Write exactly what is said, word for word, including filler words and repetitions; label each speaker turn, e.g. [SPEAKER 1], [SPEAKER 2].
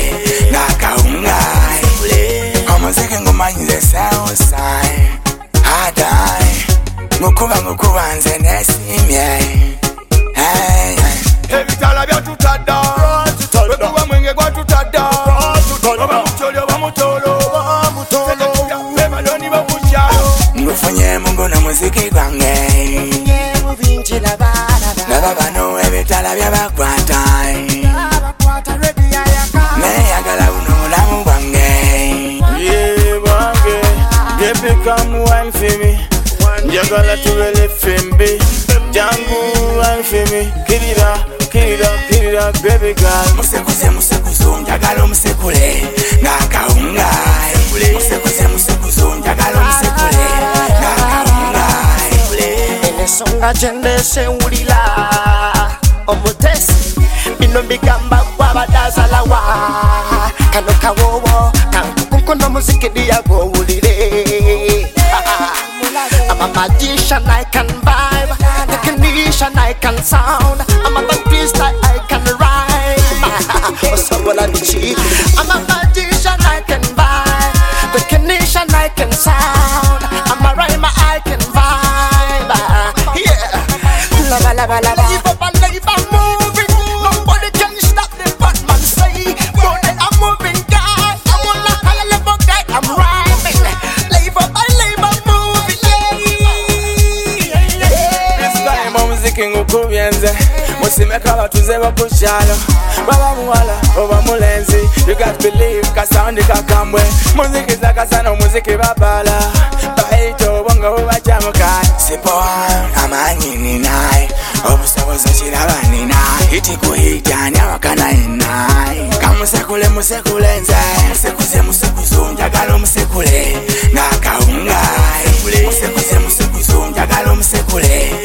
[SPEAKER 1] ngakaunga omuziki ngumanyize sawusai adai ngukuba ngukuba nze nesimye
[SPEAKER 2] ebitala byatutada bwekuba mwenge gwatutada oba mutolo oba mutolo bemaloni bakukyalo
[SPEAKER 1] ngufunye mungu n'omuziki gwange laba bano ebitala byabakwata neyagala buno mulamu bwange
[SPEAKER 2] bwange byebikamu wine for me njagala tubele fembe jangu wine for me kirira kirira kirira baby girl
[SPEAKER 1] musekuze musekuzo njagala omusekule ngakaunga musekuze musekuzo njagala omusekule ngakaunga
[SPEAKER 3] enesonga gyendese wulira omutesi bino bigamba gwabadazalawa kano kawowo kankukunkono muziki ndiyagowulire I'm a magician, I can vibe. The condition, I can sound. I'm a artist, I can rhyme. What's up, what I need? I'm a magician, I can vibe. The condition, I can sound. I'm a rhymer, I can vibe. Yeah. Lava, lava, lava. Live up and live and moving. Nobody can stop the Batman say. But they are moving, guy. I'm on a higher level, guy. I'm rhyming. Live up and live and moving.
[SPEAKER 2] Muziki ngukubyenze musimeka abatuze bakukyalo baba muwala oba mulenzi you got believe kasaundi kakambwe muziki zakasana omuziki babala baito bonga bubajamuka
[SPEAKER 1] sipoa amanyi ninaye obusobozi kiraba ninaye hiti kuhitani awakana inaye kamusekule musekule nze musekuze musekuzo njagala omusekule ngakaunga musekuze musekuzo njagala omusekule